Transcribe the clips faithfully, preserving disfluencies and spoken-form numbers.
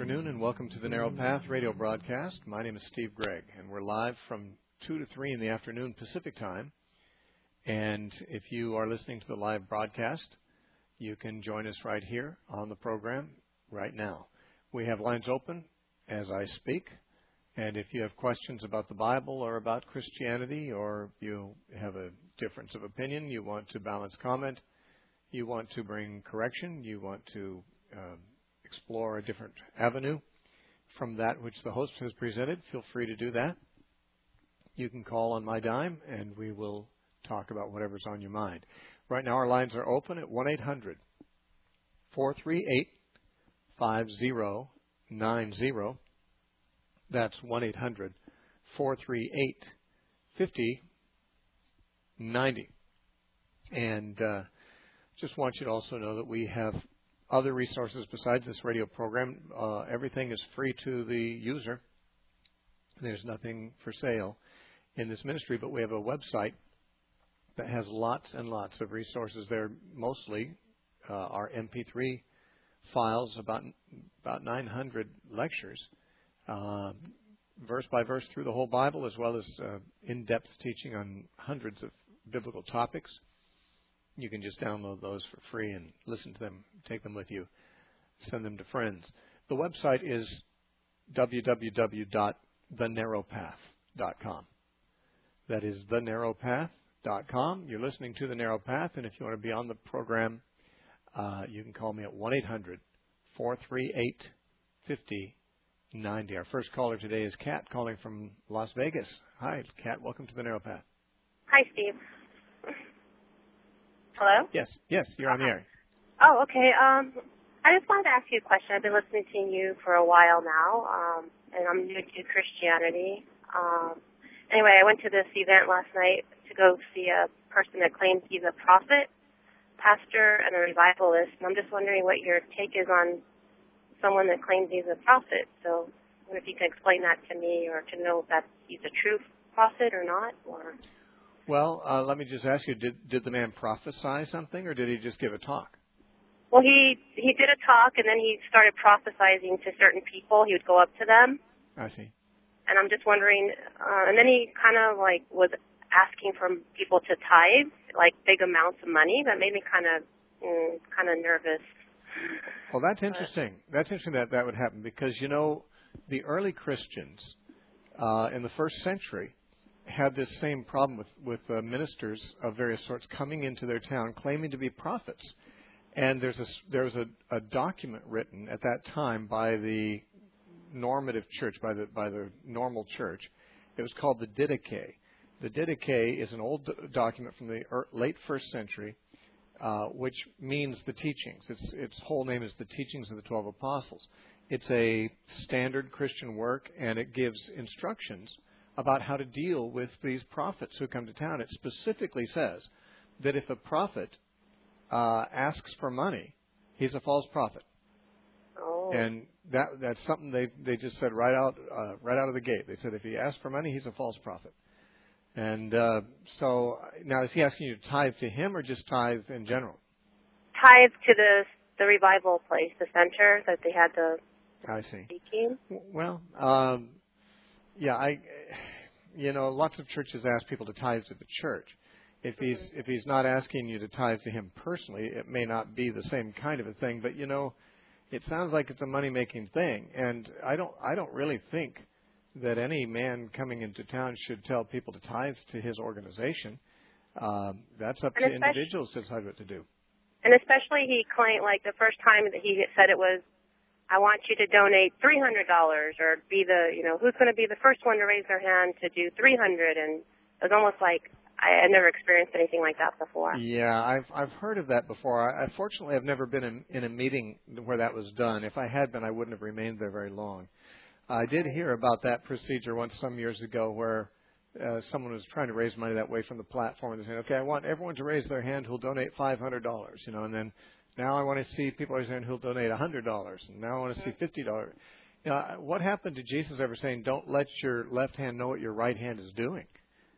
afternoon and welcome to the Narrow Path radio broadcast. My name is Steve Gregg and we're live from two to three in the afternoon Pacific time. And if you are listening to the live broadcast, you can join us right here on the program right now. We have lines open as I speak. And if you have questions about the Bible or about Christianity, or you have a difference of opinion, you want to balance comment, you want to bring correction, you want to uh, explore a different avenue from that which the host has presented, feel free to do that. You can call on my dime and we will talk about whatever's on your mind. Right now our lines are open at one eight hundred, four three eight, five zero nine zero. That's one eight hundred, four three eight, five zero nine zero. And uh, just want you to also know that we have other resources besides this radio program. Uh, everything is free to the user. There's nothing for sale in this ministry, but we have a website that has lots and lots of resources there. Mostly uh, our M P three files, about about nine hundred lectures, uh, verse by verse through the whole Bible, as well as uh, in-depth teaching on hundreds of biblical topics. You can just download those for free and listen to them, take them with you, send them to friends. The website is w w w dot the narrow path dot com. That is the narrow path dot com. You're listening to The Narrow Path, and if you want to be on the program, uh, you can call me at one eight hundred, four three eight, five zero nine zero. Our first caller today is Kat, calling from Las Vegas. Hi, Kat. Welcome to The Narrow Path. Hi, Steve. Hello? Yes, yes, you're on the air. Oh, okay. Um, I just wanted to ask you a question. I've been listening to you for a while now, um, and I'm new to Christianity. Um, anyway, I went to this event last night to go see a person that claims he's a prophet, pastor, and a revivalist, and I'm just wondering what your take is on someone that claims he's a prophet. So I wonder if you can explain that to me, or to know if that he's a true prophet or not, or... Well, uh, let me just ask you, did, did the man prophesy something, or did he just give a talk? Well, he, he did a talk, and then he started prophesying to certain people. He would go up to them. I see. And I'm just wondering, uh, and then he kind of, like, was asking from people to tithe, like, big amounts of money. That made me kind of mm, kind of nervous. Well, that's interesting. That's interesting that that would happen, because, you know, the early Christians uh, in the first century had this same problem with, with uh, ministers of various sorts coming into their town claiming to be prophets. And there's a, there was a, a document written at that time by the normative church, by the, by the normal church. It was called the Didache. The Didache is an old d- document from the er, late first century, uh, which means the teachings. Its, its whole name is the Teachings of the Twelve Apostles. It's a standard Christian work, and it gives instructions about how to deal with these prophets who come to town. It specifically says that if a prophet uh, asks for money, he's a false prophet. Oh. And that that's something they they just said right out uh, right out of the gate. They said if he asks for money, he's a false prophet. And uh, so now is he asking you to tithe to him or just tithe in general? Tithe to the the revival place, the center that they had the I see. speaking. Well, um, yeah, I, you know, lots of churches ask people to tithe to the church. If he's Mm-hmm. if he's not asking you to tithe to him personally, it may not be the same kind of a thing. But you know, it sounds like it's a money making thing, and I don't I don't really think that any man coming into town should tell people to tithe to his organization. Um, that's up And to individuals to decide what to do. And especially he claimed, like the first time that he said it was, I want you to donate three hundred dollars, or be the, you know, who's going to be the first one to raise their hand to do three hundred dollars. And it was almost like I had never experienced anything like that before. Yeah, I've I've heard of that before. I, I fortunately have never been in, in a meeting where that was done. If I had been, I wouldn't have remained there very long. I did hear about that procedure once some years ago, where uh, someone was trying to raise money that way from the platform, and they said, "Okay, I want everyone to raise their hand who'll donate five hundred dollars," you know, and then now I want to see people raise their hand who'll donate one hundred dollars, and now I want to see fifty dollars. You know, what happened to Jesus ever saying, "Don't let your left hand know what your right hand is doing"?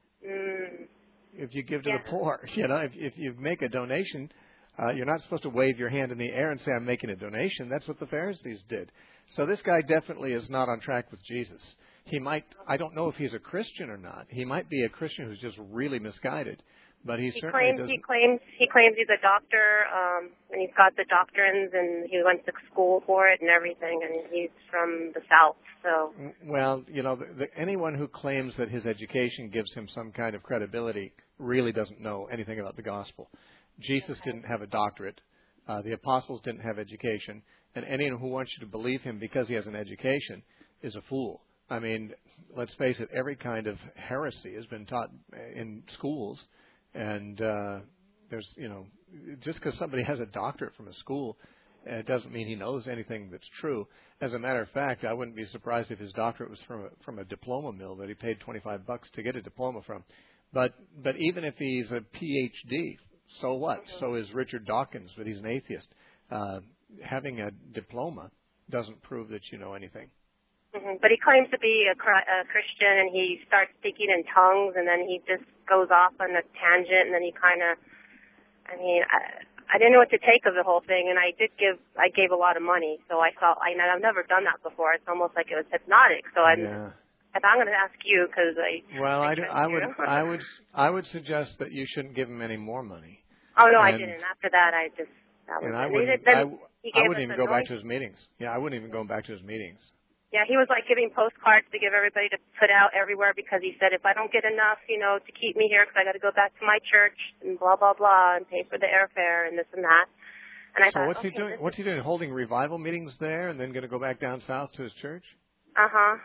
Mm. If you give to Yeah. the poor, you know, if, if you make a donation, uh, you're not supposed to wave your hand in the air and say, "I'm making a donation." That's what the Pharisees did. So this guy definitely is not on track with Jesus. He might, I don't know if he's a Christian or not. He might be a Christian who's just really misguided. But he, he certainly claims doesn't. he claims he claims he's a doctor, um, and he's got the doctrines, and he went to school for it and everything, and he's from the South. So Well, you know, the, the, anyone who claims that his education gives him some kind of credibility really doesn't know anything about the gospel. Jesus didn't have a doctorate. Uh, the apostles didn't have education, and anyone who wants you to believe him because he has an education is a fool. I mean, let's face it, every kind of heresy has been taught in schools. And uh, there's, you know, just because somebody has a doctorate from a school, uh, it doesn't mean he knows anything that's true. As a matter of fact, I wouldn't be surprised if his doctorate was from a, from a diploma mill that he paid twenty-five bucks to get a diploma from. But but even if he's a P H D, so what? So is Richard Dawkins, but he's an atheist. Uh, having a diploma doesn't prove that you know anything. Mm-hmm. But he claims to be a, a Christian, and he starts speaking in tongues, and then he just goes off on a tangent, and then he kind of, I mean, I, I didn't know what to take of the whole thing, and I did give, I gave a lot of money, so I felt, I, I've never done that before. It's almost like it was hypnotic. So I'm, Yeah. if I'm going to ask you, because I, well, I, I, I would, I would, I would suggest that you shouldn't give him any more money. Oh no, and, I didn't. After that, I just, that was and I it. wouldn't, Then I, he I gave wouldn't us even go back anoint- to his meetings. Yeah, I wouldn't even go back to his meetings. Yeah, he was like giving postcards to give everybody to put out everywhere because he said, if I don't get enough, you know, to keep me here because I got to go back to my church and blah, blah, blah and pay for the airfare and this and that. And I so thought, what's okay, he doing? What's he doing? Holding revival meetings there and then going to go back down south to his church? Uh-huh.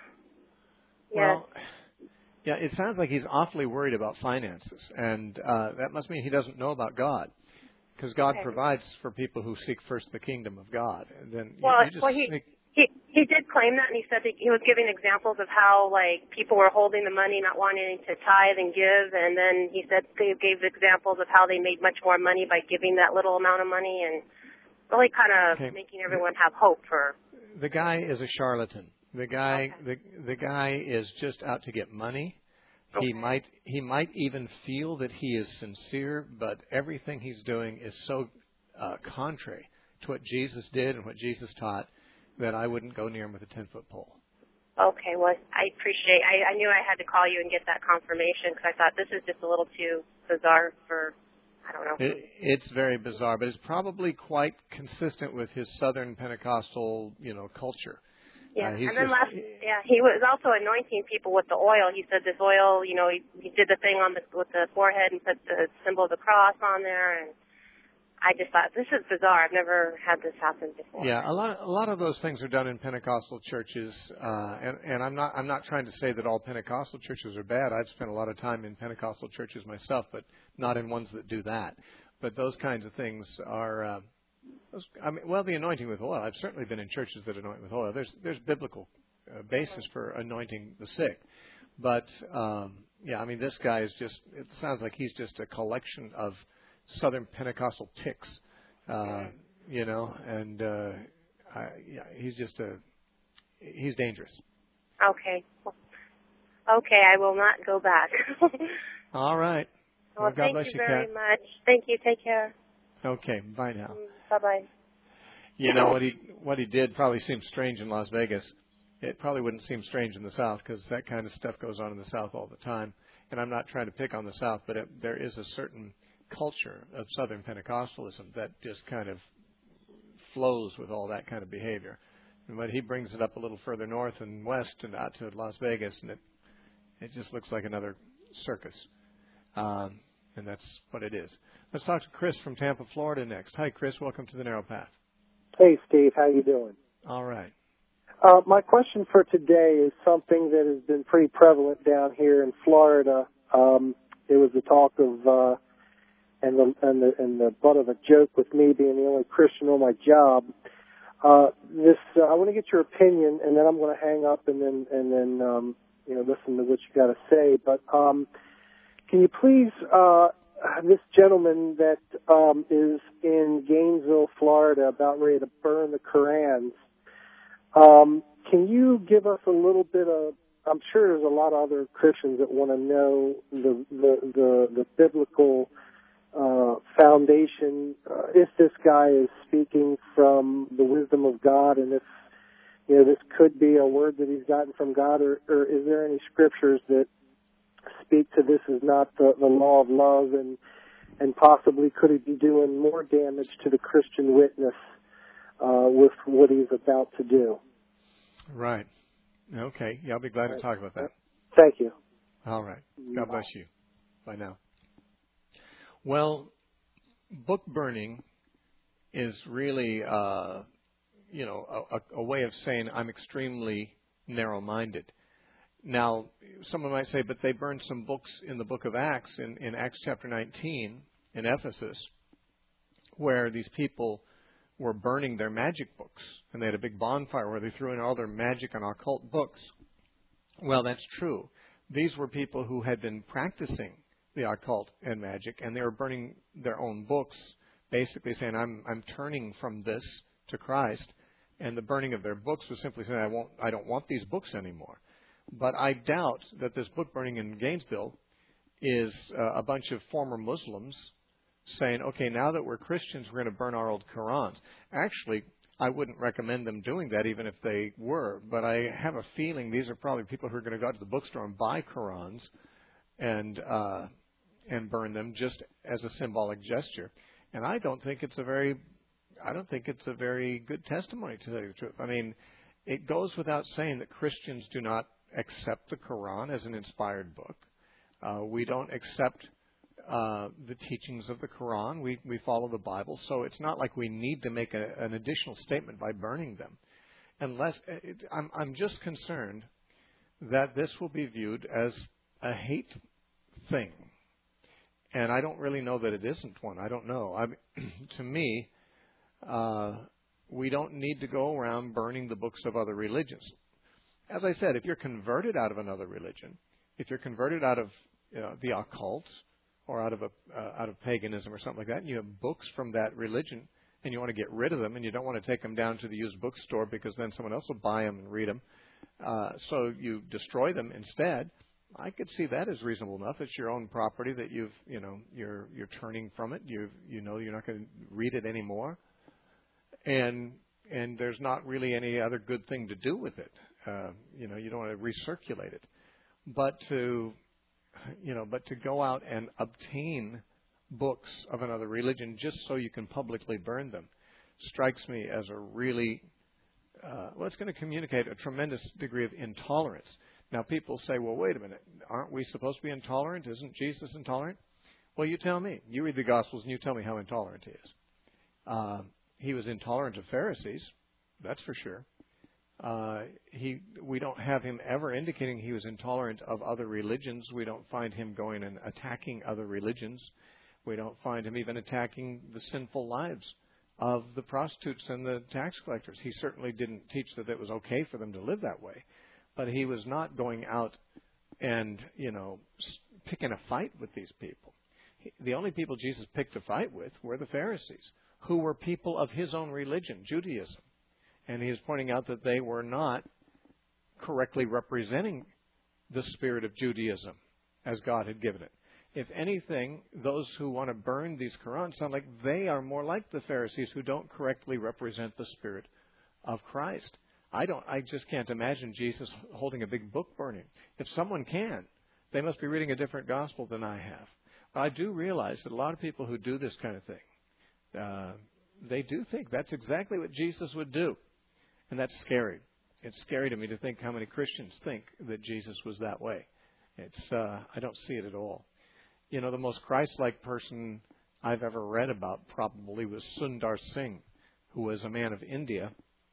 Yes. Well, yeah, it sounds like he's awfully worried about finances. And uh, that must mean he doesn't know about God. Because God Okay. provides for people who seek first the kingdom of God. And then you, Well, you just well he, think, he he did claim that, and he said that he was giving examples of how, like, people were holding the money, not wanting to tithe and give, and then he said they gave examples of how they made much more money by giving that little amount of money, and really kind of okay, making everyone have hope for. the guy is a charlatan. The guy, Okay. the the guy is just out to get money. He Okay. might he might even feel that he is sincere, but everything he's doing is so uh, contrary to what Jesus did and what Jesus taught that I wouldn't go near him with a ten-foot pole. Okay, well, I appreciate. I, I knew I had to call you and get that confirmation because I thought this is just a little too bizarre for. I don't know. It, it's very bizarre, but it's probably quite consistent with his Southern Pentecostal, you know, culture. Yeah, Uh, he's and then just, last, yeah, he was also anointing people with the oil. He said this oil, you know, he, he did the thing on the with the forehead and put the symbol of the cross on there, and I just thought this is bizarre. I've never had this happen before. Yeah, a lot of, a lot of those things are done in Pentecostal churches, uh, and, and I'm not I'm not trying to say that all Pentecostal churches are bad. I've spent a lot of time in Pentecostal churches myself, but not in ones that do that. But those kinds of things are. Uh, Those, I mean, well, the anointing with oil. I've certainly been in churches that anoint with oil. There's there's biblical uh, basis for anointing the sick, but um, yeah, I mean, this guy is just. It sounds like he's just a collection of Southern Pentecostal ticks, uh, you know, and uh, I, yeah, he's just a. He's dangerous. Okay. Okay, I will not go back. All right. Well, Well, God thank bless you you, very Kat. much. Thank you. Take care. Okay. Bye now. Bye bye. You know what he what he did probably seemed strange in Las Vegas. It probably wouldn't seem strange in the South because that kind of stuff goes on in the South all the time. And I'm not trying to pick on the South, but it, there is a certain culture of Southern Pentecostalism that just kind of flows with all that kind of behavior. And but he brings it up a little further north and west and out to Las Vegas, and it it just looks like another circus. Um, and that's what it is. Let's talk to Chris from Tampa, Florida next. Hi, Chris. Welcome to the Narrow Path. Hey, Steve. How you doing? All right. Uh, my question for today is something that has been pretty prevalent down here in Florida. Um, there was the talk of, uh, and the and the and the butt of a joke with me being the only Christian on my job. Uh, this uh, I want to get your opinion, and then I'm going to hang up and then and then um, you know listen to what you got to say. But um, can you please? Uh, This gentleman that um, is in Gainesville, Florida, about ready to burn the Korans, um, can you give us a little bit of, I'm sure there's a lot of other Christians that want to know the the, the, the biblical uh, foundation, uh, if this guy is speaking from the wisdom of God, and if you know, this could be a word that he's gotten from God, or, or is there any scriptures that speak to this as not the, the law of love, and and possibly could he be doing more damage to the Christian witness uh, with what he's about to do? Right. Okay. Yeah, I'll be glad to talk about that. Thank you. All right. God bless you. Bye now. Well, book burning is really, uh, you know, a, a way of saying I'm extremely narrow-minded. Now, someone might say, but they burned some books in the book of Acts, in, in Acts chapter nineteen in Ephesus, where these people were burning their magic books, and they had a big bonfire where they threw in all their magic and occult books. Well, that's true. These were people who had been practicing the occult and magic, and they were burning their own books, basically saying, I'm I'm turning from this to Christ. And the burning of their books was simply saying, I won't, I don't want these books anymore. But I doubt that this book burning in Gainesville is uh, a bunch of former Muslims saying, okay, now that we're Christians, we're going to burn our old Qurans. Actually, I wouldn't recommend them doing that, even if they were. But I have a feeling these are probably people who are going to go out to the bookstore and buy Qurans and uh, and burn them just as a symbolic gesture. And I don't think it's a very, I don't think it's a very good testimony, to tell you the truth. I mean, it goes without saying that Christians do not accept the Quran as an inspired book. Uh, we don't accept uh, the teachings of the Quran. We we follow the Bible, so it's not like we need to make a, an additional statement by burning them. Unless it, I'm I'm just concerned that this will be viewed as a hate thing, and I don't really know that it isn't one. I don't know. I mean, to me, uh, we don't need to go around burning the books of other religions. As I said, if you're converted out of another religion, if you're converted out of you know, the occult or out of a uh, out of paganism or something like that, and you have books from that religion, and you want to get rid of them, and you don't want to take them down to the used bookstore because then someone else will buy them and read them, uh, so you destroy them instead. I could see that as reasonable enough. It's your own property that you've you know you're you're turning from it. You you know you're not going to read it anymore, and and there's not really any other good thing to do with it. Uh, you know, you don't want to recirculate it, but to, you know, but to go out and obtain books of another religion just so you can publicly burn them strikes me as a really, uh, well, it's going to communicate a tremendous degree of intolerance. Now, people say, well, wait a minute, aren't we supposed to be intolerant? Isn't Jesus intolerant? Well, you tell me. You read the Gospels and you tell me how intolerant he is. Uh, he was intolerant of Pharisees, that's for sure. Uh, he, we don't have him ever indicating he was intolerant of other religions. We don't find him going and attacking other religions. We don't find him even attacking the sinful lives of the prostitutes and the tax collectors. He certainly didn't teach that it was okay for them to live that way. But he was not going out and, you know, picking a fight with these people. He, the only people Jesus picked a fight with were the Pharisees, who were people of his own religion, Judaism. And he is pointing out that they were not correctly representing the spirit of Judaism as God had given it. If anything, those who want to burn these Qurans sound like they are more like the Pharisees who don't correctly represent the spirit of Christ. I don't. I just can't imagine Jesus holding a big book burning. If someone can, they must be reading a different gospel than I have. I do realize that a lot of people who do this kind of thing, uh, they do think that's exactly what Jesus would do. And that's scary. It's scary to me to think how many Christians think that Jesus was that way. It's uh, I don't see it at all. You know, the most Christ-like person I've ever read about probably was Sundar Singh, who was a man of India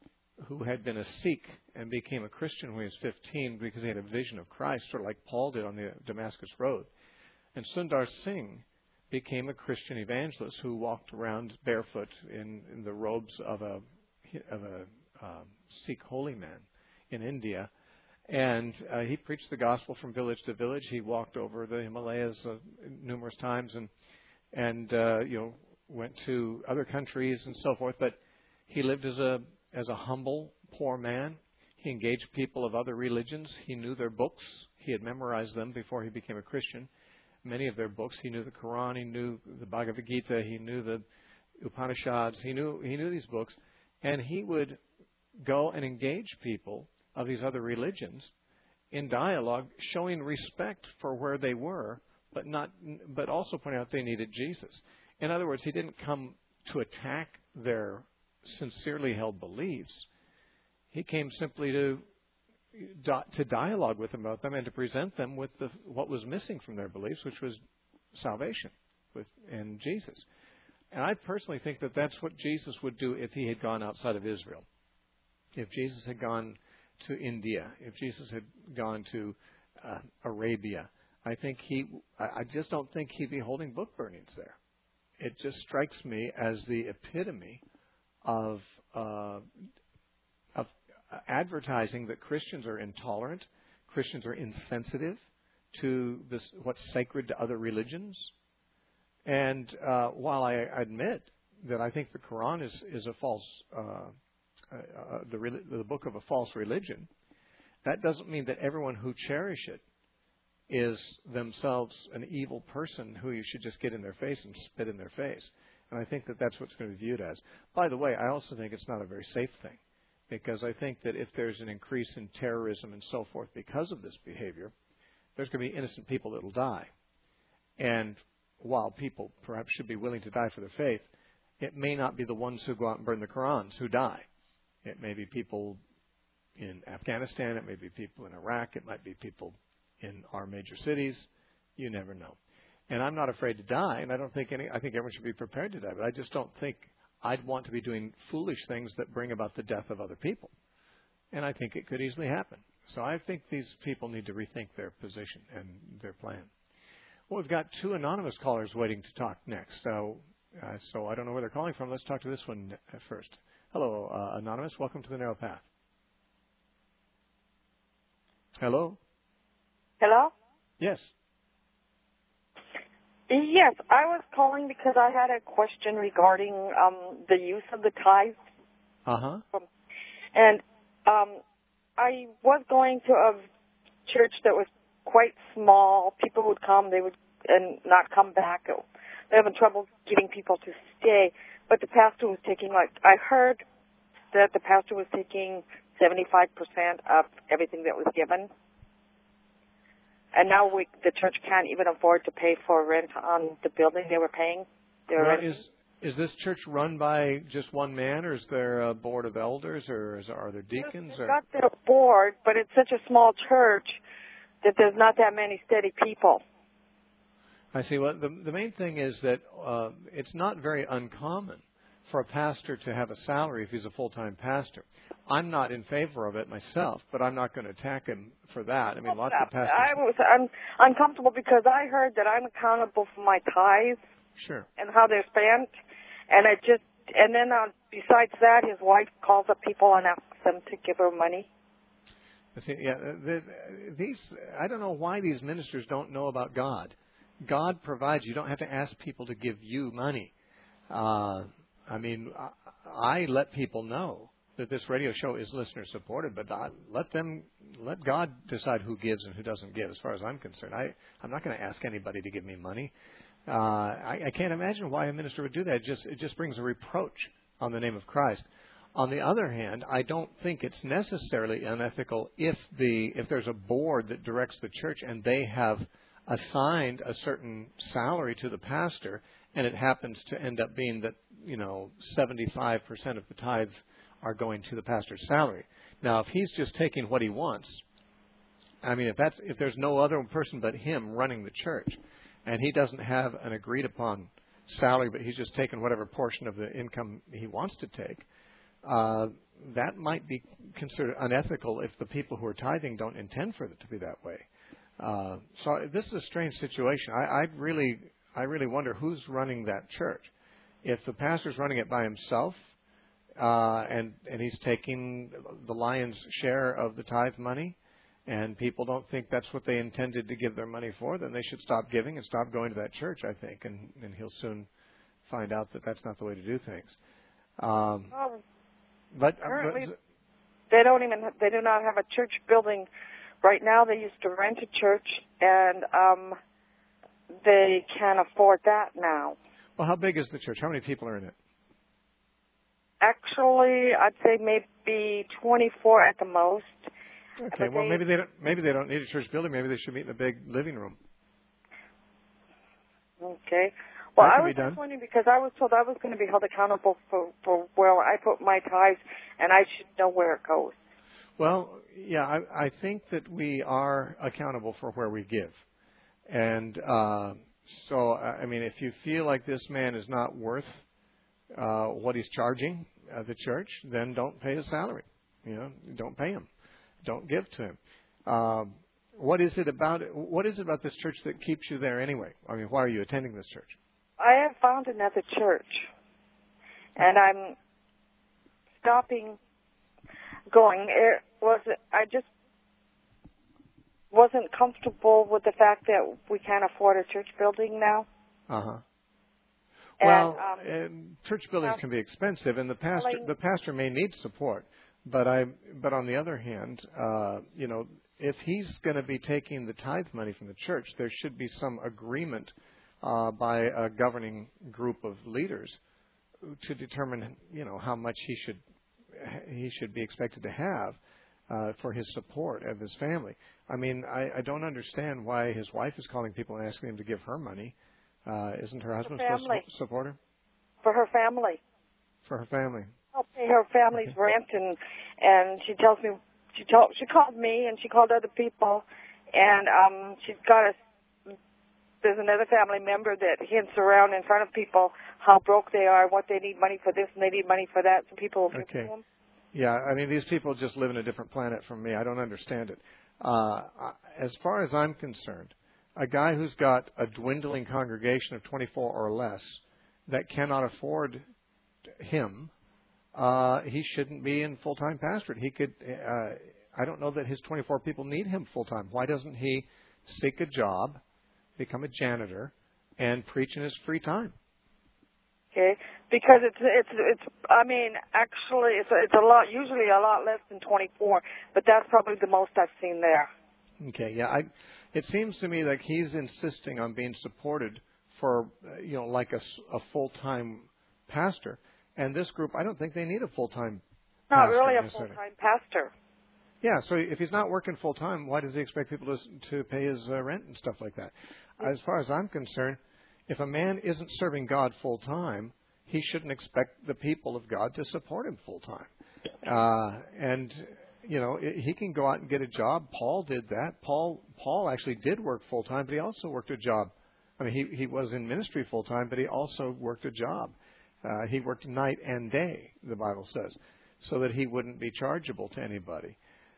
who had been a Sikh and became a Christian when he was fifteen because he had a vision of Christ, sort of like Paul did on the Damascus Road. And Sundar Singh became a Christian evangelist who walked around barefoot in, in the robes of a of a Um, Sikh holy man in India, and uh, he preached the gospel from village to village. He walked over the Himalayas uh, numerous times, and and uh, you know went to other countries and so forth. But he lived as a as a humble, poor man. He engaged people of other religions. He knew their books. He had memorized them before he became a Christian. Many of their books. He knew the Quran. He knew the Bhagavad Gita. He knew the Upanishads. He knew he knew these books, and he would go and engage people of these other religions in dialogue, showing respect for where they were, but not, but also pointing out they needed Jesus. In other words, he didn't come to attack their sincerely held beliefs. He came simply to to dialogue with them about them and to present them with the, what was missing from their beliefs, which was salvation with in Jesus. And I personally think that that's what Jesus would do if he had gone outside of Israel. If Jesus had gone to India, if Jesus had gone to uh, Arabia, I think he, I just don't think he'd be holding book burnings there. It just strikes me as the epitome of, uh, of advertising that Christians are intolerant, Christians are insensitive to this, what's sacred to other religions. And uh, while I admit that I think the Quran is, is a false, uh, uh, the, the book of a false religion, that doesn't mean that everyone who cherish it is themselves an evil person who you should just get in their face and spit in their face. And I think that that's what's going to be viewed as. By the way, I also think it's not a very safe thing, because I think that if there's an increase in terrorism and so forth because of this behavior, there's going to be innocent people that will die. And while people perhaps should be willing to die for their faith, it may not be the ones who go out and burn the Qurans who die. It may be people in Afghanistan, it may be people in Iraq, it might be people in our major cities. You never know. And I'm not afraid to die, and I don't think any, I think everyone should be prepared to die, but I just don't think I'd want to be doing foolish things that bring about the death of other people. And I think it could easily happen. So I think these people need to rethink their position and their plan. Well, we've got two anonymous callers waiting to talk next. So, uh, so I don't know where they're calling from. Let's talk to this one first. Hello, uh, Anonymous. Welcome to the Narrow Path. Hello? Hello? Yes. Yes, I was calling because I had a question regarding um, the use of the tithes. Uh-huh. Um, and um, I was going to a church that was quite small. People would come, they would and not come back. They're having trouble getting people to stay. But the pastor was taking, like, I heard that the pastor was taking seventy-five percent of everything that was given. And now we, the church can't even afford to pay for rent on the building they were paying. They were well, is is this church run by just one man, or is there a board of elders, or is, are there deacons? It's or? got their board, but it's such a small church that there's not that many steady people. I see. Well, the, the main thing is that uh, it's not very uncommon for a pastor to have a salary if he's a full-time pastor. I'm not in favor of it myself, but I'm not going to attack him for that. I mean, lots of pastors. I was I'm uncomfortable because I heard that I'm accountable for my tithes. Sure. And how they're spent, and I just and then uh, besides that, his wife calls up people and asks them to give her money. See, yeah, the, these I don't know why these ministers don't know about God. God provides. You don't have to ask people to give you money. Uh, I mean, I, I let people know that this radio show is listener supported, but I, let them, let God decide who gives and who doesn't give. As far as I'm concerned, I, I'm not going to ask anybody to give me money. Uh, I, I can't imagine why a minister would do that. It just, it just brings a reproach on the name of Christ. On the other hand, I don't think it's necessarily unethical if the, if there's a board that directs the church and they have assigned a certain salary to the pastor, and it happens to end up being that, you know, seventy-five percent of the tithes are going to the pastor's salary. Now, if he's just taking what he wants, I mean, if that's if there's no other person but him running the church, and he doesn't have an agreed upon salary, but he's just taking whatever portion of the income he wants to take, uh, that might be considered unethical if the people who are tithing don't intend for it to be that way. Uh, so this is a strange situation. I, I really, I really wonder who's running that church. If the pastor's running it by himself, uh, and and he's taking the lion's share of the tithe money, and people don't think that's what they intended to give their money for, then they should stop giving and stop going to that church, I think, and, and he'll soon find out that that's not the way to do things. Um, well, but currently, but, they don't even they do not have a church building. Right now, they used to rent a church, and um, they can't afford that now. Well, how big is the church? How many people are in it? actually, I'd say maybe twenty-four at the most. Okay, well, maybe they don't, maybe they don't need a church building. Maybe they should meet in a big living room. Okay. Well, That I can was be done. just wondering because I was told I was going to be held accountable for, for where I put my tithes, and I should know where it goes. Well, yeah, I, I think that we are accountable for where we give. And uh, so, I mean, if you feel like this man is not worth uh, what he's charging uh, the church, then don't pay his salary. You know, don't pay him. Don't give to him. Um, what is it about what is it about this church that keeps you there anyway? I mean, why are you attending this church? I have found another church, and I'm stopping going. It was I just wasn't comfortable with the fact that we can't afford a church building now. Uh huh. And, Well, um, um, church buildings uh, can be expensive, and the pastor telling- the pastor may need support. But I but on the other hand, uh, you know, if he's going to be taking the tithe money from the church, there should be some agreement uh, by a governing group of leaders to determine, you know, how much he should he should be expected to have uh, for his support of his family. I mean, I, I don't understand why his wife is calling people and asking him to give her money. Uh, isn't her husband supposed to support her? For her family. For her family. I'll pay her family's Okay. rent, and and she tells me she told she called me and she called other people, and um she's got a there's another family member that hints around in front of people how broke they are, what they need money for this and they need money for that, so people will give Okay. to them. Yeah, I mean, these people just live in a different planet from me. I don't understand it. Uh, as far as I'm concerned, a guy who's got a dwindling congregation of twenty-four or less that cannot afford him, uh, he shouldn't be in full-time pastorate. He could, uh, I don't know that his twenty-four people need him full-time. Why doesn't he seek a job, become a janitor, and preach in his free time? Okay, because it's it's it's. I mean, actually, it's a, it's a lot. Usually, a lot less than twenty-four, but that's probably the most I've seen there. Okay, yeah, I, it seems to me like he's insisting on being supported for, uh, you know, like a, s- a full-time pastor. And this group, I don't think they need a full-time Not pastor. really a necessarily. full-time pastor. Yeah, so if he's not working full-time, why does he expect people to, s- to pay his uh, rent and stuff like that? As far as I'm concerned, if a man isn't serving God full-time, he shouldn't expect the people of God to support him full-time. Uh, and, you know, i- he can go out and get a job. Paul did that. Paul Paul actually did work full-time, but he also worked a job. I mean, he, he was in ministry full-time, but he also worked a job. Uh, he worked night and day, the Bible says, so that he wouldn't be chargeable to anybody.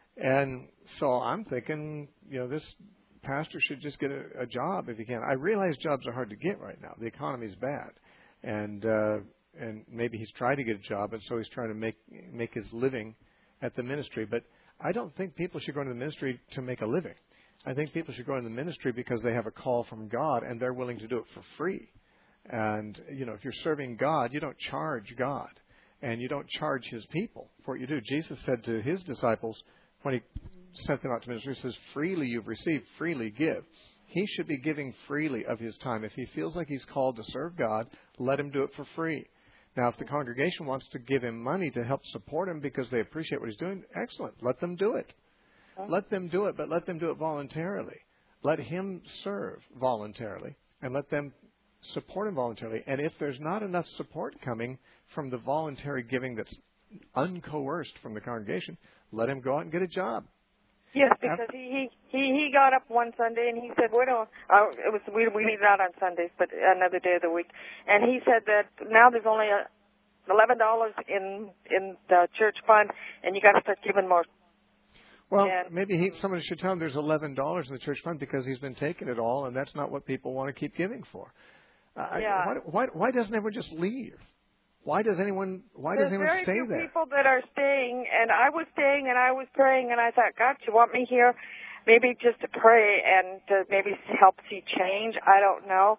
And so I'm thinking, you know, this pastor should just get a, a job if he can. I realize jobs are hard to get right now. The economy's bad. And uh, and maybe he's trying to get a job, and so he's trying to make make his living at the ministry. But I don't think people should go into the ministry to make a living. I think people should go into the ministry because they have a call from God, and they're willing to do it for free. And, you know, if you're serving God, you don't charge God, and you don't charge his people for what you do. Jesus said to his disciples when he sent them out to ministry, he says, freely you've received, freely give. He should be giving freely of his time. If he feels like he's called to serve God, let him do it for free. Now, if the congregation wants to give him money to help support him because they appreciate what he's doing, excellent. Let them do it. Let them do it, but let them do it voluntarily. Let him serve voluntarily, and let them support him voluntarily. And if there's not enough support coming from the voluntary giving that's uncoerced from the congregation, let him go out and get a job. Yes, because he he he got up one Sunday and he said, "We don't." Uh, it was we we meet out on Sundays, but another day of the week. And he said that now there's only a eleven dollars in in the church fund, and you got to start giving more. Well, and, maybe he, someone should tell him there's eleven dollars in the church fund because he's been taking it all, and that's not what people want to keep giving for. Uh, yeah. I, why, why why doesn't everyone just leave? Why does anyone Why does There's anyone very stay few there? people that are staying, and I was staying, and I was praying, and I thought, God, you want me here? Maybe just to pray and to maybe help see change. I don't know,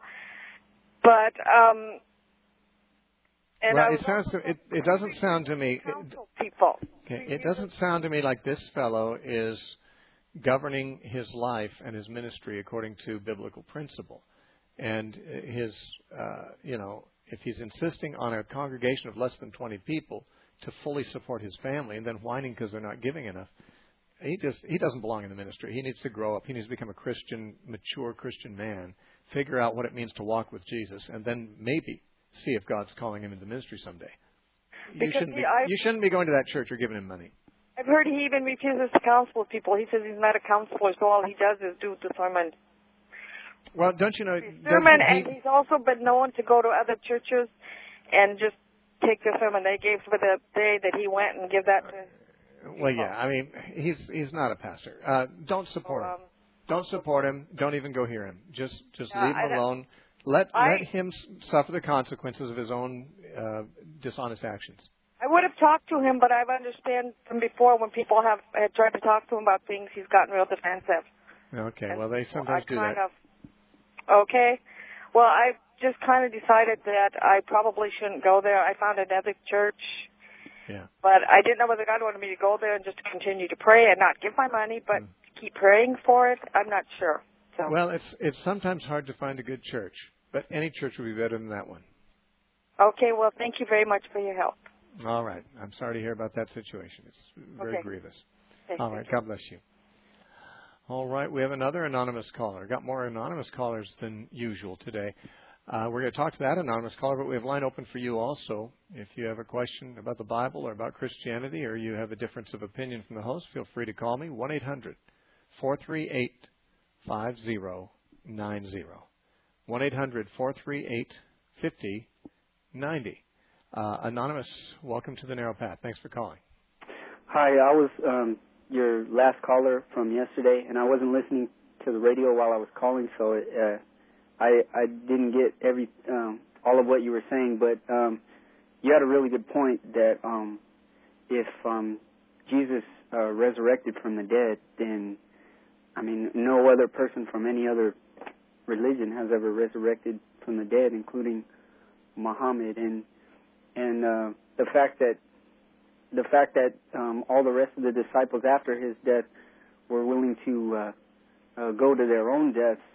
but um. And well, I it sounds to, it it doesn't sound to me. It, counsel people. okay, it doesn't sound to me like this fellow is governing his life and his ministry according to biblical principle, and his uh, you know if he's insisting on a congregation of less than twenty people to fully support his family and then whining because they're not giving enough, he just he doesn't belong in the ministry. He needs to grow up. He needs to become a Christian, mature Christian man, figure out what it means to walk with Jesus, and then maybe see if God's calling him into ministry someday. You Because shouldn't, he, be, I've, you shouldn't be going to that church or giving him money. I've heard he even refuses to counsel with people. He says he's not a counselor, so all he does is do the sermon. Well, don't you know? Sermon, he, and he's also been known to go to other churches and just take the sermon they gave for the day that he went and give that to. Well, yeah. I mean, he's he's not a pastor. Uh, don't support so, um, him. Don't support him. Don't even go hear him. Just just Yeah, leave him I- alone. Let I- let him s- suffer the consequences of his own uh, dishonest actions. I would have talked to him, but I've understand from before when people have had tried to talk to him about things, he's gotten real defensive. Okay. And Well, they so sometimes I do kind that. Of, okay. Well, I just kind of decided that I probably shouldn't go there. I found another church, Yeah. but I didn't know whether God wanted me to go there and just continue to pray and not give my money, but Mm. keep praying for it. I'm not sure. So. Well, it's it's sometimes hard to find a good church, but any church would be better than that one. Okay. Well, thank you very much for your help. All right. I'm sorry to hear about that situation. It's very Okay. grievous. Thank All you. right. God bless you. All right. We have another anonymous caller. Got more anonymous callers than usual today. Uh, we're going to talk to that anonymous caller, but we have line open for you also. If you have a question about the Bible or about Christianity, or you have a difference of opinion from the host, feel free to call me, one eight hundred four three eight five zero nine zero. one eight hundred four three eight five zero nine zero. Uh, anonymous, welcome to the Narrow Path. Thanks for calling. Hi, I was um, your last caller from yesterday, and I wasn't listening to the radio while I was calling, so it, uh, I I didn't get every um, all of what you were saying. But um, you had a really good point that um, if um, Jesus uh, resurrected from the dead, then I mean no other person from any other religion has ever resurrected from the dead, including Muhammad, and and uh, the fact that the fact that um, all the rest of the disciples after his death were willing to uh, uh, go to their own deaths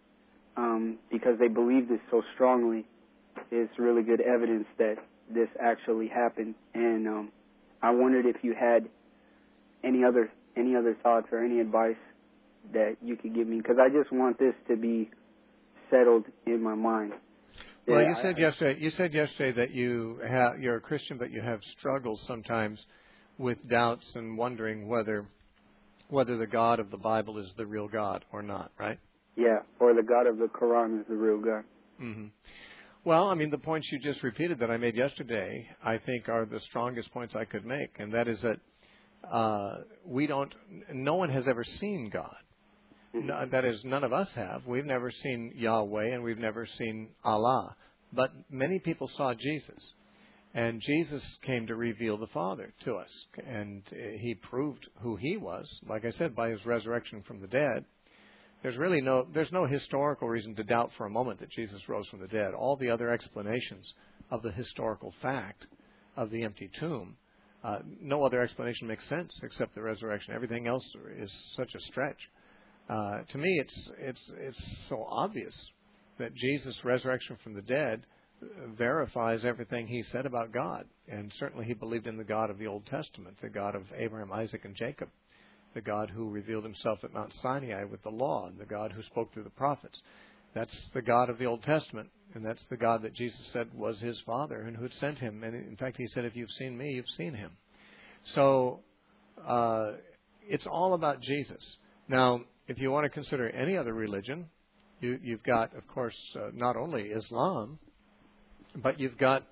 um, because they believed this so strongly is really good evidence that this actually happened. And um, I wondered if you had any other any other thoughts or any advice that you could give me, because I just want this to be settled in my mind. Well, Yeah, you said I, yesterday. You said yesterday that you have you're a Christian, but you have struggles sometimes with doubts and wondering whether whether the God of the Bible is the real God or not. Right? Yeah, or the God of the Quran is the real God. Mm-hmm. Well, I mean, the points you just repeated that I made yesterday, I think, are the strongest points I could make, and that is that uh, we don't. No one has ever seen God. No, that is, none of us have. We've never seen Yahweh, and we've never seen Allah. But many people saw Jesus, and Jesus came to reveal the Father to us, and he proved who he was, like I said, by his resurrection from the dead. There's really no, there's no historical reason to doubt for a moment that Jesus rose from the dead. All the other explanations of the historical fact of the empty tomb, uh, no other explanation makes sense except the resurrection. Everything else is such a stretch. Uh, to me, it's it's it's so obvious that Jesus' resurrection from the dead verifies everything he said about God, and certainly he believed in the God of the Old Testament, the God of Abraham, Isaac, and Jacob, the God who revealed himself at Mount Sinai with the law, and the God who spoke through the prophets. That's the God of the Old Testament, and that's the God that Jesus said was his Father and who had sent him. And in fact, he said, "If you've seen me, you've seen him." So uh, it's all about Jesus. Now, if you want to consider any other religion, you, you've got, of course, uh, not only Islam, but you've got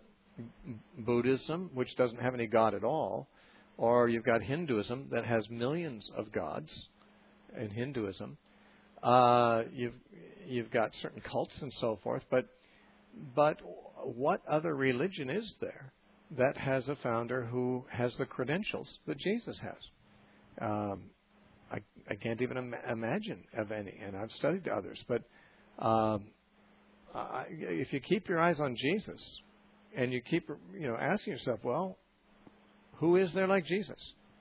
Buddhism, which doesn't have any God at all, or you've got Hinduism that has millions of gods in Hinduism. Uh, you've you've got certain cults and so forth, but but what other religion is there that has a founder who has the credentials that Jesus has? Um, I, I can't even Im- imagine of any, and I've studied others. But um, I, if you keep your eyes on Jesus, and you keep, you know, asking yourself, well, who is there like Jesus?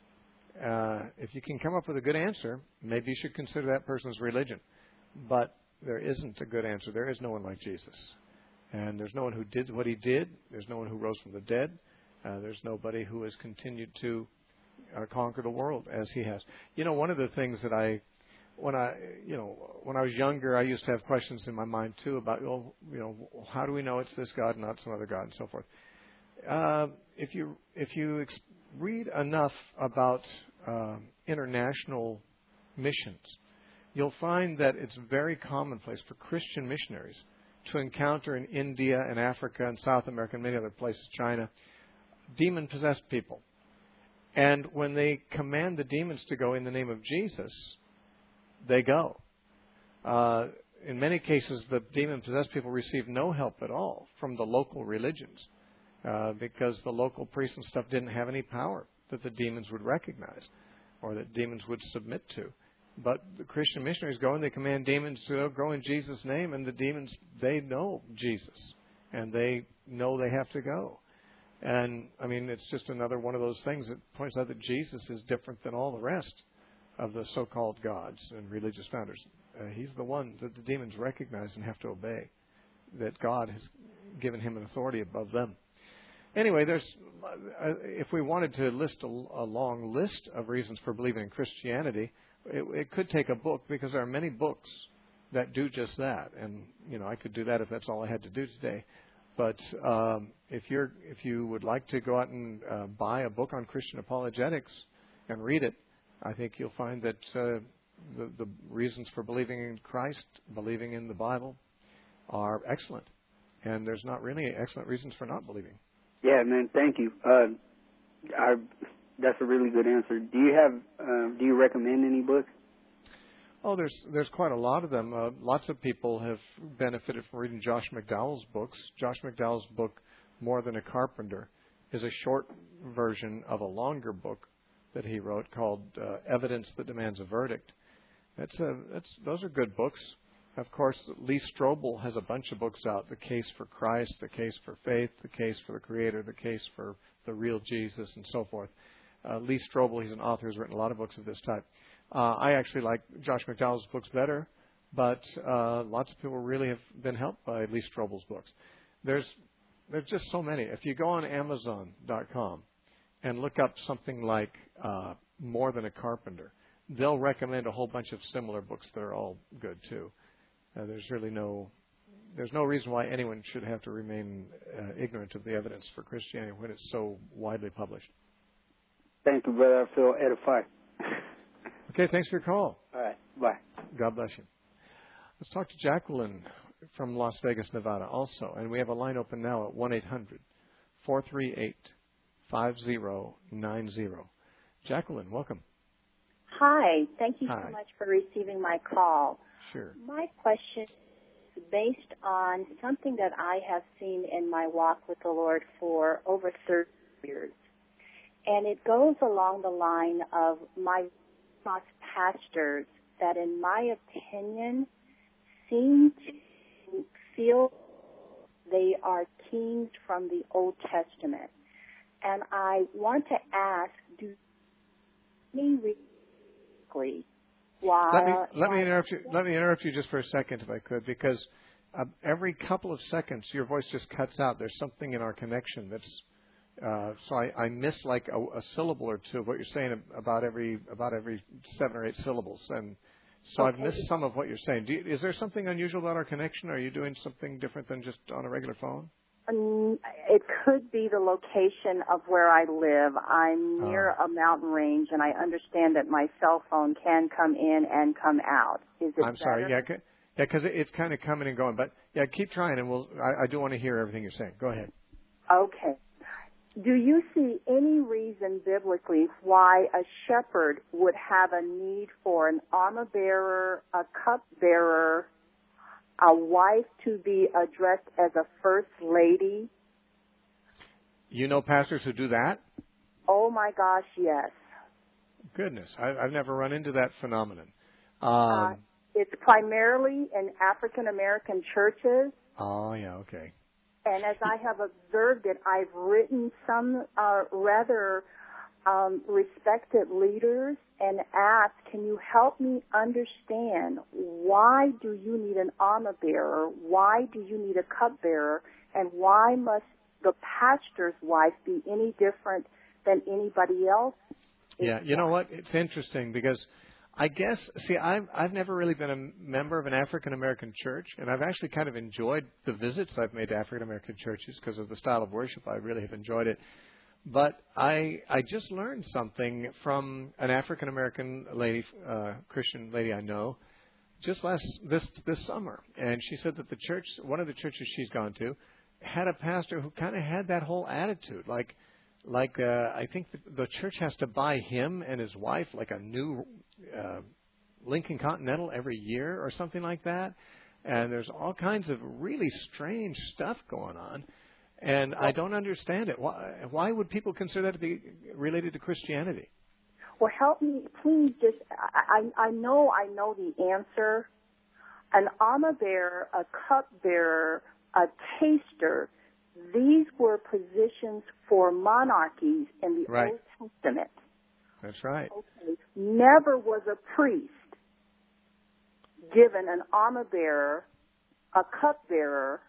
Uh, if you can come up with a good answer, maybe you should consider that person's religion. But there isn't a good answer. There is no one like Jesus. And there's no one who did what he did. There's no one who rose from the dead. Uh, there's nobody who has continued to uh, conquer the world as he has. You know, one of the things that I, when I, you know, when I was younger, I used to have questions in my mind too about, well, you know, how do we know it's this God, not some other God, and so forth. Uh, if you if you ex- read enough about uh, international missions, you'll find that it's very commonplace for Christian missionaries to encounter in India and Africa and South America and many other places, China, demon-possessed people. And when they command the demons to go in the name of Jesus, they go. Uh, in many cases, the demon-possessed people receive no help at all from the local religions uh, because the local priests and stuff didn't have any power that the demons would recognize or that demons would submit to. But the Christian missionaries go and they command demons to go in Jesus' name, and the demons, they know Jesus, and they know they have to go. And, I mean, it's just another one of those things that points out that Jesus is different than all the rest of the so-called gods and religious founders. Uh, he's the one that the demons recognize and have to obey, that God has given him an authority above them. Anyway, there's, uh, if we wanted to list a, a long list of reasons for believing in Christianity, It, it could take a book because there are many books that do just that, and you know I could do that if that's all I had to do today. But um, if you're if you would like to go out and uh, buy a book on Christian apologetics and read it, I think you'll find that uh, the, the reasons for believing in Christ, believing in the Bible, are excellent, and there's not really excellent reasons for not believing. Yeah, man. Thank you. Uh, I. That's a really good answer. Do you have? Uh, do you recommend any books? Oh, there's there's quite a lot of them. Uh, lots of people have benefited from reading Josh McDowell's books. Josh McDowell's book, More Than a Carpenter, is a short version of a longer book that he wrote called uh, Evidence That Demands a Verdict. That's a that's those are good books. Of course, Lee Strobel has a bunch of books out: The Case for Christ, The Case for Faith, The Case for the Creator, The Case for the Real Jesus, and so forth. Uh, Lee Strobel, he's an author who's written a lot of books of this type. Uh, I actually like Josh McDowell's books better, but uh, lots of people really have been helped by Lee Strobel's books. There's there's just so many. If you go on Amazon dot com and look up something like uh, More Than a Carpenter, they'll recommend a whole bunch of similar books that are all good too. Uh, there's really no there's no reason why anyone should have to remain uh, ignorant of the evidence for Christianity when it's so widely published. Thank you, brother. I feel edified. Okay, thanks for your call. All right, bye. God bless you. Let's talk to Jacqueline from Las Vegas, Nevada also. And we have a line open now at one eight hundred four three eight five zero nine zero. Jacqueline, welcome. Hi. Thank you Hi. so much for receiving my call. Sure. My question is based on something that I have seen in my walk with the Lord for over thirty years. And it goes along the line of my lost pastors that, in my opinion, seem to feel they are kings from the Old Testament. And I want to ask, do me really why? Let me let me interrupt you. Let me interrupt you just for a second, if I could, because uh, every couple of seconds your voice just cuts out. There's something in our connection that's Uh, so I, I miss like a, a syllable or two of what you're saying about every about every seven or eight syllables, and so okay. I've missed some of what you're saying. Do you, is there something unusual about our connection? Are you doing something different than just on a regular phone? Um, it could be the location of where I live. I'm near oh. a mountain range, and I understand that my cell phone can come in and come out. Is it I'm better? sorry. Yeah, c- yeah, because it, it's kind of coming and going. But yeah, keep trying, and we'll. I, I do want to hear everything you're saying. Go ahead. Okay. Do you see any reason biblically why a shepherd would have a need for an armor bearer, a cup bearer, a wife to be addressed as a first lady? You know pastors who do that? Oh my gosh, yes. Goodness, I, I've never run into that phenomenon. Um, uh, it's primarily in African American churches. Oh yeah, okay. And as I have observed it, I've written some uh, rather um, respected leaders and ask, can you help me understand why do you need an armor bearer? Why do you need a cupbearer? And why must the pastor's wife be any different than anybody else? Yeah, you know what? It's interesting because I guess, see, I've, I've never really been a member of an African-American church, and I've actually kind of enjoyed the visits I've made to African-American churches because of the style of worship. I really have enjoyed it. But I I just learned something from an African-American lady, uh, Christian lady I know, just last this this summer. And she said that the church, one of the churches she's gone to, had a pastor who kind of had that whole attitude, like like uh, I think the, the church has to buy him and his wife like a new uh, Lincoln Continental every year or something like that. And there's all kinds of really strange stuff going on. And I don't understand it. Why, why would people consider that to be related to Christianity? Well, help me, please. Just I, I I know I know the answer. An armor bearer, a cup bearer, a taster. These were positions for monarchies in the right. Old Testament. That's right. Okay. Never was a priest given an armor bearer, a cup bearer,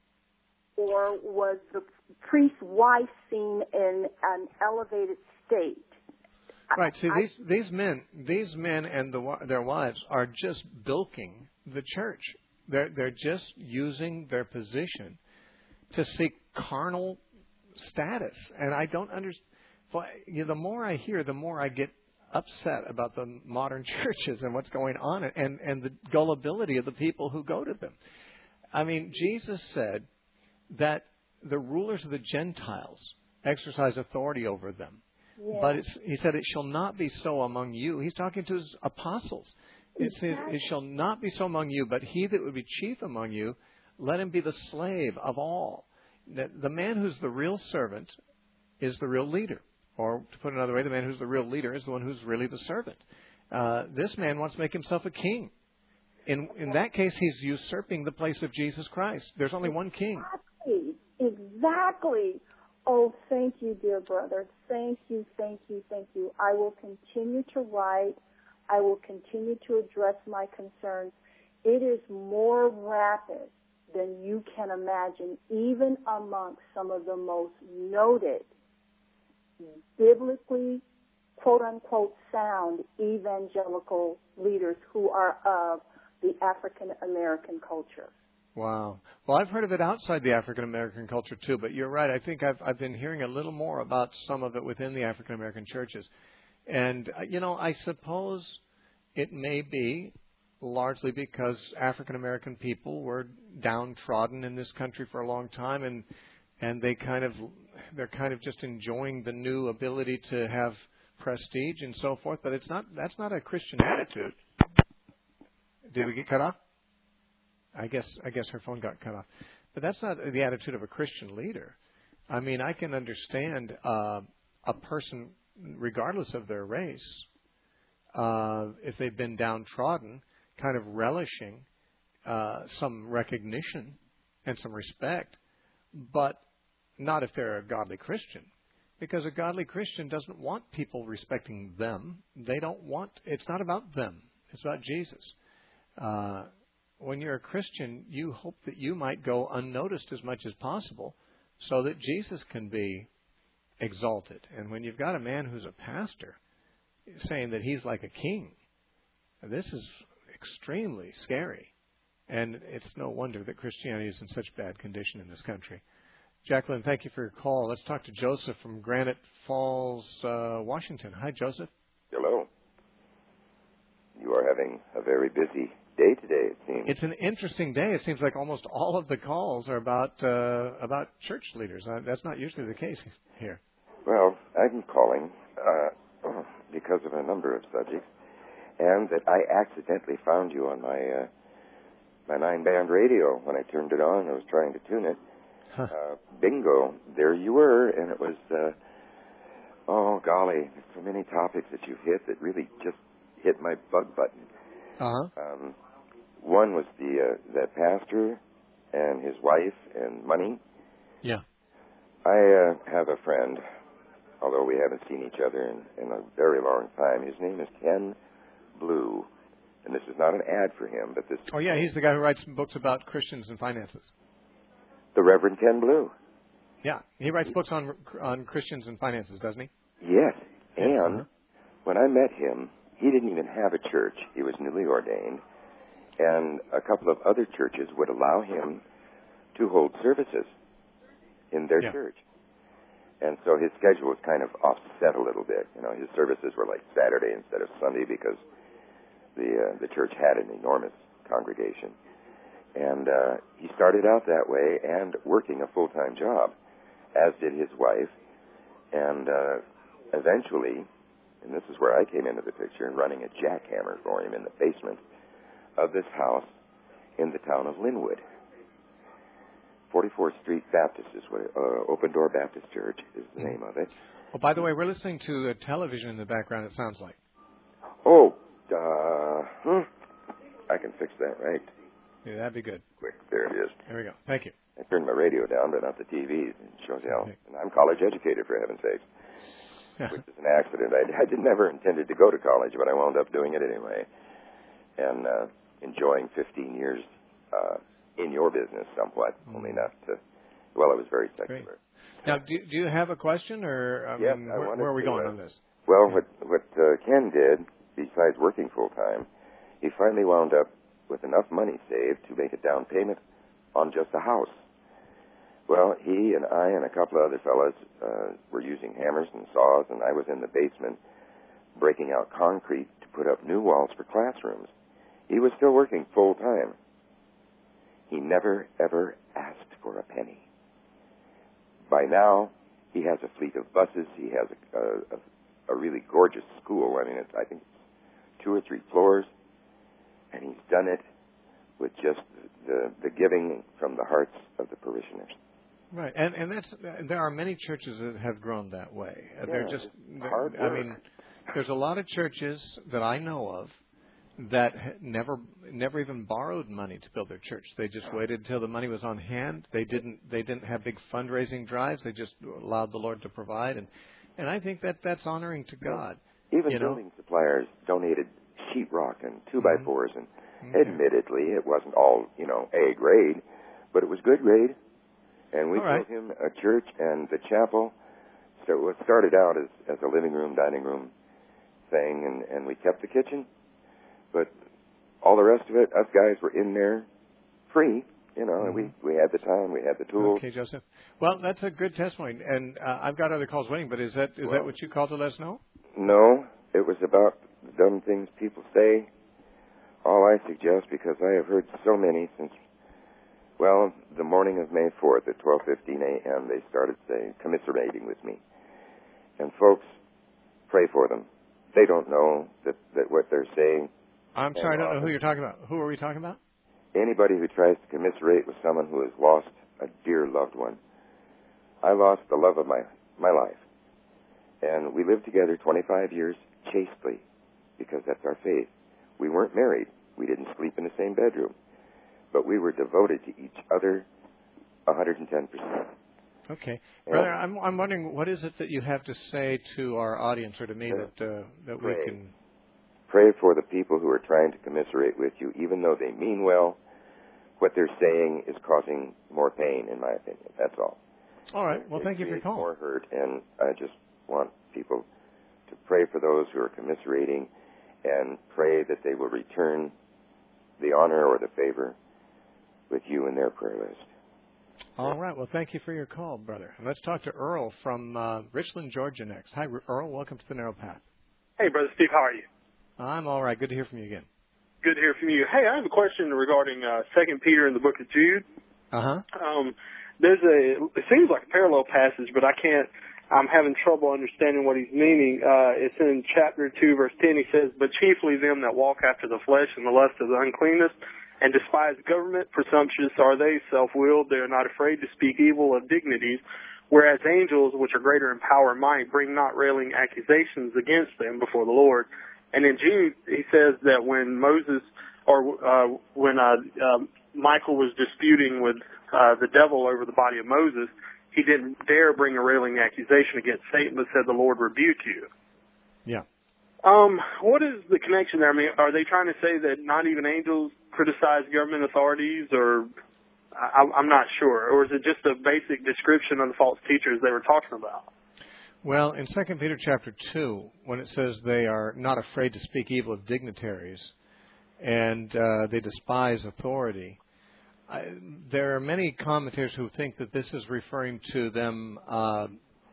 or was the priest's wife seen in an elevated state? Right. See, I, these these men, these men and the, their wives are just bilking the church. They're they're just using their position to seek carnal status, and I don't understand. You know, the more I hear, the more I get upset about the modern churches and what's going on, and and the gullibility of the people who go to them. I mean, Jesus said that the rulers of the Gentiles exercise authority over them. yeah. But it's, he said, it shall not be so among you. He's talking to his apostles. It says, it shall not be so among you, but he that would be chief among you, let him be the slave of all. The man who's the real servant is the real leader. Or to put it another way, the man who's the real leader is the one who's really the servant. Uh, this man wants to make himself a king. In in that case, he's usurping the place of Jesus Christ. There's only one king. Exactly. Exactly. Oh, thank you, dear brother. Thank you, thank you, thank you. I will continue to write. I will continue to address my concerns. It is more rapid than you can imagine, even amongst some of the most noted, biblically, quote-unquote, sound evangelical leaders who are of the African-American culture. Wow. Well, I've heard of it outside the African-American culture, too, but you're right. I think I've, I've been hearing a little more about some of it within the African-American churches. And, uh, you know, I suppose it may be largely because African-American people were downtrodden in this country for a long time, and and they kind of, they're kind of just enjoying the new ability to have prestige and so forth, but it's not, that's not a Christian attitude. Did we get cut off? I guess I guess her phone got cut off. But that's not the attitude of a Christian leader. I mean, I can understand uh, a person, regardless of their race, uh, if they've been downtrodden, kind of relishing uh, some recognition and some respect, but not if they're a godly Christian. Because a godly Christian doesn't want people respecting them. They don't want, it's not about them. It's about Jesus. Uh, when you're a Christian, you hope that you might go unnoticed as much as possible so that Jesus can be exalted. And when you've got a man who's a pastor saying that he's like a king, this is extremely scary. And it's no wonder that Christianity is in such bad condition in this country. Jacqueline, thank you for your call. Let's talk to Joseph from Granite Falls, uh, Washington. Hi, Joseph. Hello. You are having a very busy day today, it seems. It's an interesting day. It seems like almost all of the calls are about uh, about church leaders. Uh, that's not usually the case here. Well, I'm calling uh, because of a number of subjects, and that I accidentally found you on my uh, my nine-band radio when I turned it on. I was trying to tune it. Huh. Uh, bingo, there you were, and it was, uh, oh, golly, so many topics that you hit that really just hit my bug button. Uh-huh. Um, one was the uh, that pastor and his wife and money. Yeah. I uh, have a friend although we haven't seen each other in, in a very long time. His name is Ken Blue, and this is not an ad for him, but this... Oh, yeah, he's the guy who writes books about Christians and finances. The Reverend Ken Blue. Yeah, he writes books on on Christians and finances, doesn't he? Yes, and uh-huh. when I met him, he didn't even have a church. He was newly ordained, and a couple of other churches would allow him to hold services in their yeah. church. And so his schedule was kind of offset a little bit. You know, his services were like Saturday instead of Sunday because the uh, the church had an enormous congregation. And uh, he started out that way and working a full-time job, as did his wife. And uh, eventually, and this is where I came into the picture, running a jackhammer for him in the basement of this house in the town of Linwood. forty-fourth Street Baptist is what, uh, Open Door Baptist Church is the name of it. Oh, by the way, we're listening to a television in the background, it sounds like. Oh, uh, hmm. I can fix that, right? Yeah, that'd be good. Quick, there it is. There we go. Thank you. I turned my radio down, but not the T V. It shows you how. Okay. And I'm college educated, for heaven's sakes, Yeah. which is an accident. I, I did never intended to go to college, but I wound up doing it anyway, and uh, enjoying fifteen years uh, in your business somewhat, mm. only not to. Well, I was very secular. Great. Now, do, do you have a question, or I yes, mean, I where, where are we to, going uh, on this? Well, yeah. what what uh, Ken did, besides working full time, he finally wound up with enough money saved to make a down payment on just a house. Well, he and I and a couple of other fellows uh, were using hammers and saws, and I was in the basement breaking out concrete to put up new walls for classrooms. He was still working full time. He never, ever asked for a penny. By now, he has a fleet of buses. He has a, a, a really gorgeous school. I mean, it's, I think it's two or three floors. And he's done it with just the, the giving from the hearts of the parishioners. Right, and and that's there are many churches that have grown that way. Yeah, they're just, they're, hard work. I mean, there's a lot of churches that I know of that never never even borrowed money to build their church. They just waited until the money was on hand. They didn't they didn't have big fundraising drives. They just allowed the Lord to provide, and and I think that that's honoring to God. Even you building know? suppliers donated sheetrock and two by Mm-hmm. fours, and okay. admittedly, it wasn't all you know A grade, but it was good grade. And we all right. built him a church and the chapel. So it started out as as a living room, dining room thing, and and we kept the kitchen, but all the rest of it, us guys were in there free. You know, mm-hmm. we we had the time, we had the tools. Okay, Joseph. Well, that's a good testimony, and uh, I've got other calls waiting. But is that is well, that what you called to let us know? No, it was about the dumb things people say. All I suggest, because I have heard so many since, well, the morning of May fourth at twelve fifteen a.m., they started saying, commiserating with me. And folks, pray for them. They don't know that, that what they're saying. I'm sorry, I don't know who you're talking about. Who are we talking about? Anybody who tries to commiserate with someone who has lost a dear loved one. I lost the love of my, my life. And we lived together twenty-five years chastely, because that's our faith. We weren't married. We didn't sleep in the same bedroom. But we were devoted to each other one hundred ten percent. Okay. Brother, I'm, I'm wondering, what is it that you have to say to our audience or to me uh, that uh, that pray. we can... Pray for the people who are trying to commiserate with you, even though they mean well. What they're saying is causing more pain, in my opinion. That's all. All right. Well, it thank you for your call. More hurt, and I just want people to pray for those who are commiserating and pray that they will return the honor or the favor with you in their prayer list. All right. Well, thank you for your call, brother. And let's talk to Earl from uh, Richland, Georgia next. Hi, Earl. Welcome to the Narrow Path. Hey, Brother Steve. How are you? I'm all right. Good to hear from you again. Good to hear from you. Hey, I have a question regarding uh, Second Peter in the book of Jude. Uh-huh. Um, there's a, it seems like a parallel passage, but I can't, I'm having trouble understanding what he's meaning. Uh, it's in chapter two, verse ten. He says, but chiefly them that walk after the flesh and the lust of the uncleanness, and despise government, presumptuous are they, self-willed. They are not afraid to speak evil of dignities, whereas angels, which are greater in power and might, bring not railing accusations against them before the Lord. And in Jude, he says that when Moses, or uh, when uh, uh, Michael was disputing with uh, the devil over the body of Moses, he didn't dare bring a railing accusation against Satan, but said, the Lord rebuke you. Yeah. Um, what is the connection there? I mean, are they trying to say that not even angels criticize government authorities, or I, I'm not sure, or is it just a basic description of the false teachers they were talking about? Well, in Second Peter chapter two, when it says they are not afraid to speak evil of dignitaries and uh, they despise authority, I, there are many commentators who think that this is referring to them uh,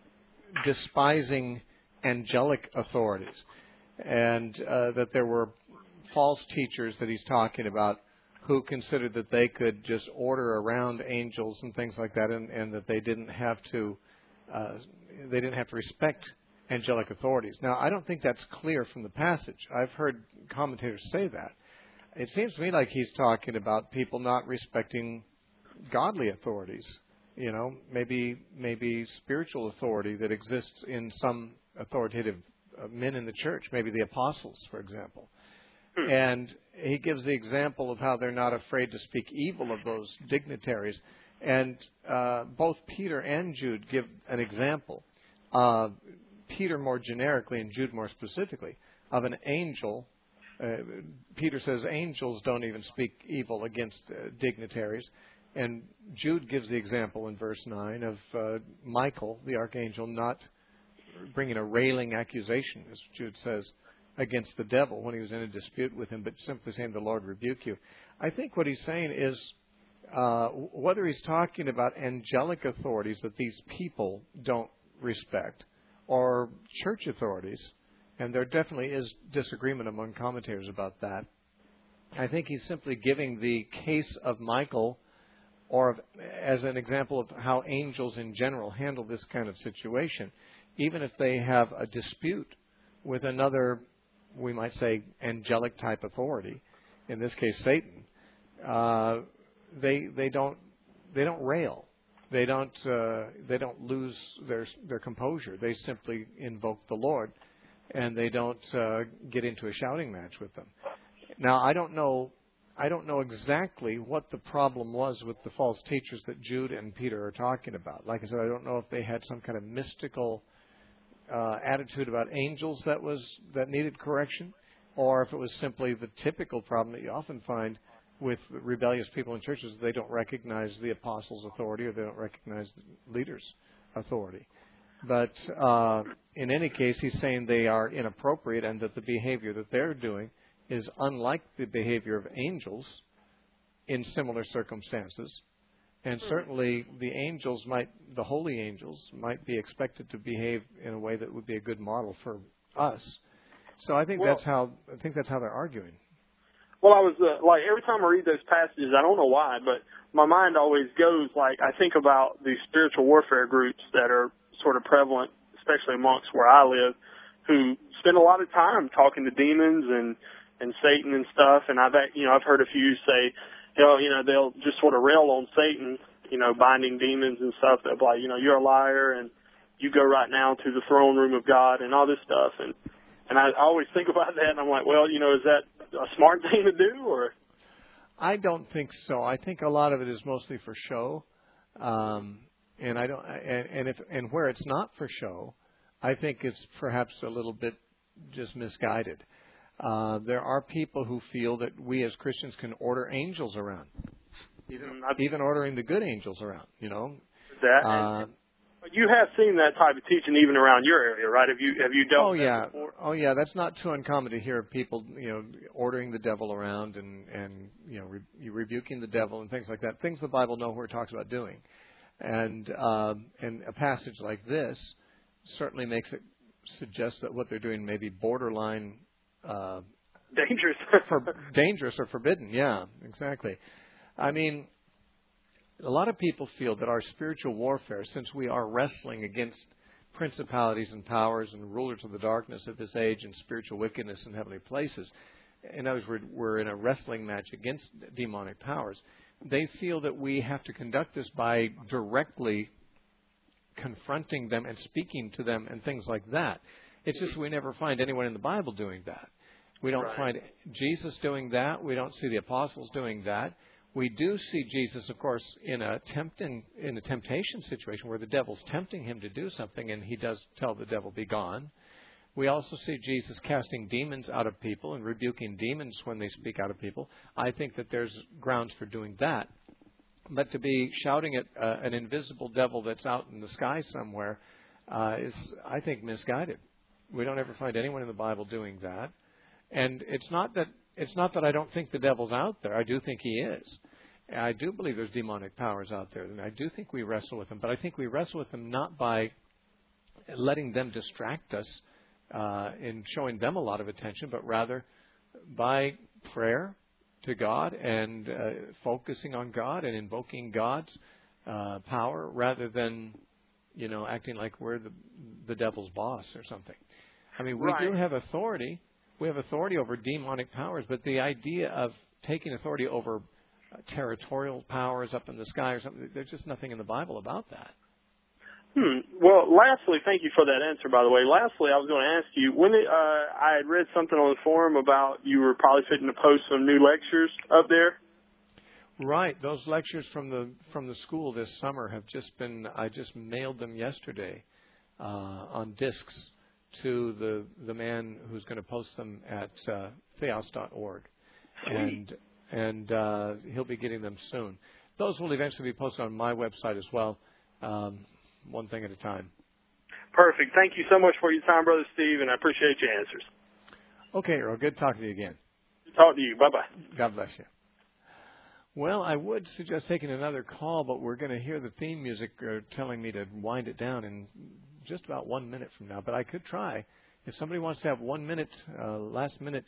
despising angelic authorities, and uh, that there were false teachers that he's talking about who considered that they could just order around angels and things like that, and, and that they didn't have to uh, they didn't have to respect angelic authorities. Now, I don't think that's clear from the passage. I've heard commentators say that. It seems to me like he's talking about people not respecting godly authorities. You know, maybe maybe spiritual authority that exists in some authoritative uh, men in the church, maybe the apostles, for example. Hmm. And he gives the example of how they're not afraid to speak evil of those dignitaries. And uh, both Peter and Jude give an example, uh, Peter more generically and Jude more specifically, of an angel. Uh, Peter says angels don't even speak evil against uh, dignitaries. And Jude gives the example in verse nine of uh, Michael, the archangel, not bringing a railing accusation, as Jude says, against the devil when he was in a dispute with him, but simply saying, the Lord rebuke you. I think what he's saying is, uh, whether he's talking about angelic authorities that these people don't respect, or church authorities, and there definitely is disagreement among commentators about that, I think he's simply giving the case of Michael or of, as an example of how angels in general handle this kind of situation. Even if they have a dispute with another, we might say, angelic type authority, in this case Satan, uh, they they don't they don't rail, they don't uh, they don't lose their their composure. They simply invoke the Lord, and they don't uh, get into a shouting match with them. Now, I don't know I don't know exactly what the problem was with the false teachers that Jude and Peter are talking about. Like I said, I don't know if they had some kind of mystical Uh, attitude about angels that was that needed correction, or if it was simply the typical problem that you often find with rebellious people in churches. They don't recognize the apostles' authority, or they don't recognize the leaders' authority. But uh, in any case, he's saying they are inappropriate, and that the behavior that they're doing is unlike the behavior of angels in similar circumstances. And certainly the angels might, the holy angels, might be expected to behave in a way that would be a good model for us. So I think well, that's how I think that's how they're arguing. Well, I was uh, like every time I read those passages, I don't know why, but my mind always goes like I think about these spiritual warfare groups that are sort of prevalent, especially amongst where I live, who spend a lot of time talking to demons and and Satan and stuff. And I've you know I've heard a few say, They'll, you know, they'll just sort of rail on Satan, you know, binding demons and stuff. They'll be like, you know, you're a liar, and you go right now to the throne room of God, and all this stuff. And and I always think about that, and I'm like, well, you know, is that a smart thing to do, or? I don't think so. I think a lot of it is mostly for show, um, and I don't, and, and if and where it's not for show, I think it's perhaps a little bit just misguided. Uh, there are people who feel that we as Christians can order angels around, even, even ordering the good angels around, you know. That, uh, you have seen that type of teaching even around your area, right? Have you have you dealt oh, with yeah. that before? Oh, yeah. That's not too uncommon to hear people, you know, ordering the devil around and, and you know, re- rebuking the devil and things like that, things the Bible nowhere talks about doing. And, um, and a passage like this certainly makes it suggest that what they're doing may be borderline Uh, dangerous, for, dangerous or forbidden. Yeah, exactly. I mean, a lot of people feel that our spiritual warfare, since we are wrestling against principalities and powers and rulers of the darkness of this age and spiritual wickedness in heavenly places, in other words, we're, we're in a wrestling match against demonic powers. They feel that we have to conduct this by directly confronting them and speaking to them and things like that. It's just we never find anyone in the Bible doing that. We don't right. find Jesus doing that. We don't see the apostles doing that. We do see Jesus, of course, in a tempting, in a temptation situation where the devil's tempting him to do something, and he does tell the devil, "Be gone." We also see Jesus casting demons out of people and rebuking demons when they speak out of people. I think that there's grounds for doing that. But to be shouting at uh, an invisible devil that's out in the sky somewhere uh, is, I think, misguided. We don't ever find anyone in the Bible doing that. And it's not that it's not that I don't think the devil's out there. I do think he is. I do believe there's demonic powers out there, and I do think we wrestle with them. But I think we wrestle with them not by letting them distract us uh, in showing them a lot of attention, but rather by prayer to God and uh, focusing on God and invoking God's uh, power rather than, you know, acting like we're the, the devil's boss or something. I mean, we right. do have authority. We have authority over demonic powers, but the idea of taking authority over uh, territorial powers up in the sky or something, there's just nothing in the Bible about that. Hmm. Well, lastly, thank you for that answer, by the way. Lastly, I was going to ask you, when it, uh, I had read something on the forum about you were probably fitting to post some new lectures up there. Right. Those lectures from the from the school this summer have just been, I just mailed them yesterday uh, on discs to the the man who's going to post them at uh, theos dot org. And and uh, he'll be getting them soon. Those will eventually be posted on my website as well, um, one thing at a time. Perfect. Thank you so much for your time, Brother Steve, and I appreciate your answers. Okay, Earl. Good talking to you again. Good talking to you. Bye-bye. God bless you. Well, I would suggest taking another call, but we're going to hear the theme music uh, telling me to wind it down in just about one minute from now. But I could try. If somebody wants to have one minute, uh, last minute,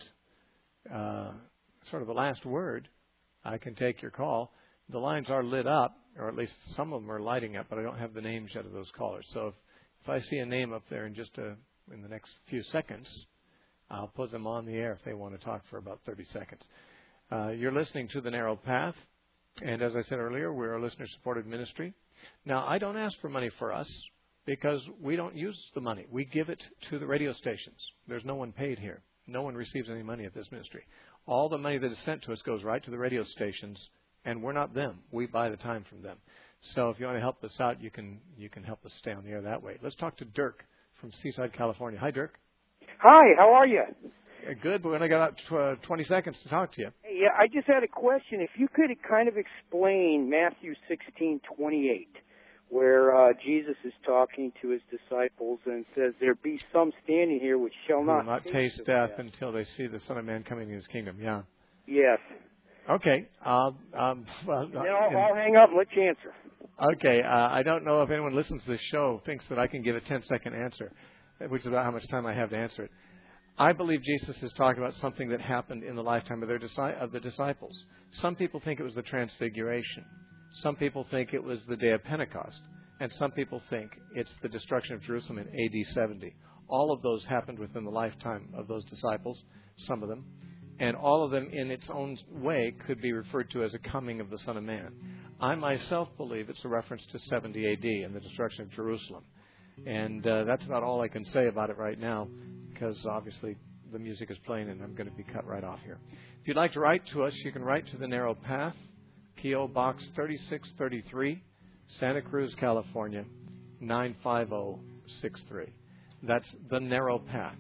uh, sort of the last word, I can take your call. The lines are lit up, or at least some of them are lighting up, but I don't have the names yet of those callers. So if, if I see a name up there in just a, in the next few seconds, I'll put them on the air if they want to talk for about thirty seconds. Uh, you're listening to The Narrow Path, and as I said earlier, we're a listener-supported ministry. Now, I don't ask for money for us because we don't use the money. We give it to the radio stations. There's no one paid here. No one receives any money at this ministry. All the money that is sent to us goes right to the radio stations, and we're not them. We buy the time from them. So if you want to help us out, you can you can help us stay on the air that way. Let's talk to Dirk from Seaside, California. Hi, Dirk. Hi, how are you? Good, but we only got about twenty seconds to talk to you. Yeah, I just had a question. If you could kind of explain Matthew sixteen twenty-eight, where uh, Jesus is talking to his disciples and says, "There be some standing here which shall not, not taste death, death until they see the Son of Man coming in his kingdom." Yeah. Yes. Okay. Uh, um, well, then I'll, I'll hang up and let you answer. Okay. Uh, I don't know if anyone listens to this show thinks that I can give a ten-second answer, which is about how much time I have to answer it. I believe Jesus is talking about something that happened in the lifetime of, their, of the disciples. Some people think it was the Transfiguration. Some people think it was the day of Pentecost. And some people think it's the destruction of Jerusalem in A D seventy. All of those happened within the lifetime of those disciples, some of them. And all of them in its own way could be referred to as a coming of the Son of Man. I myself believe it's a reference to seventy A D and the destruction of Jerusalem. And uh, that's about all I can say about it right now, because obviously the music is playing and I'm going to be cut right off here. If you'd like to write to us, you can write to The Narrow Path, P O Box thirty-six thirty-three, Santa Cruz, California, nine five zero six three. That's The Narrow Path,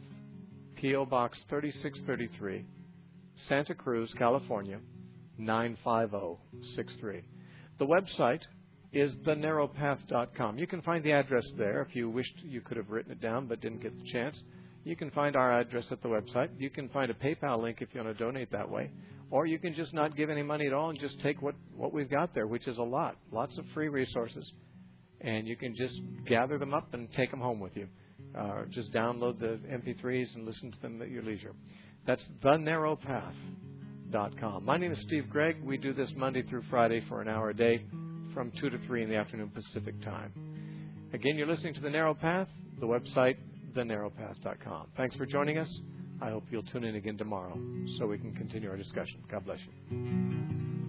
P O Box thirty-six thirty-three, Santa Cruz, California, nine five zero six three. The website is the narrow path dot com. You can find the address there. If you wished, you could have written it down but didn't get the chance. You can find our address at the website. You can find a PayPal link if you want to donate that way. Or you can just not give any money at all and just take what, what we've got there, which is a lot. Lots of free resources. And you can just gather them up and take them home with you. Uh, just download the M P threes and listen to them at your leisure. That's the narrow path dot com. My name is Steve Gregg. We do this Monday through Friday for an hour a day from two to three in the afternoon Pacific time. Again, you're listening to The Narrow Path, the website, the narrow path dot com. Thanks for joining us. I hope you'll tune in again tomorrow so we can continue our discussion. God bless you.